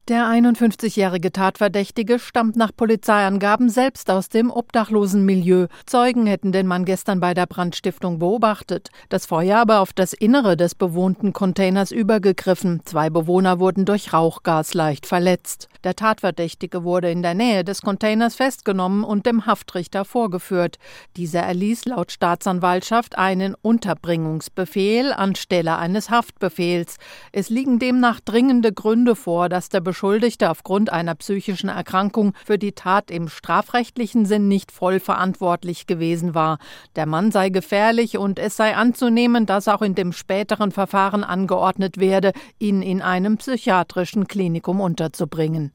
Der 51-jährige Tatverdächtige stammt nach Polizeiangaben selbst aus dem Obdachlosenmilieu. Zeugen hätten den Mann gestern bei der Brandstiftung beobachtet. Das Feuer aber auf das Innere des bewohnten Containers übergegriffen. 2 Bewohner wurden durch Rauchgas leicht verletzt. Der Tatverdächtige wurde in der Nähe des Containers festgenommen und dem Haftrichter vorgeführt. Dieser erließ laut Staatsanwaltschaft einen Unterbringungsbefehl anstelle eines Haftbefehls. Es liegen demnach dringende Gründe vor, dass der Beschuldigte aufgrund einer psychischen Erkrankung für die Tat im strafrechtlichen Sinn nicht voll verantwortlich gewesen war. Der Mann sei gefährlich und es sei anzunehmen, dass auch in dem späteren Verfahren angeordnet werde, ihn in einem psychiatrischen Klinikum unterzubringen.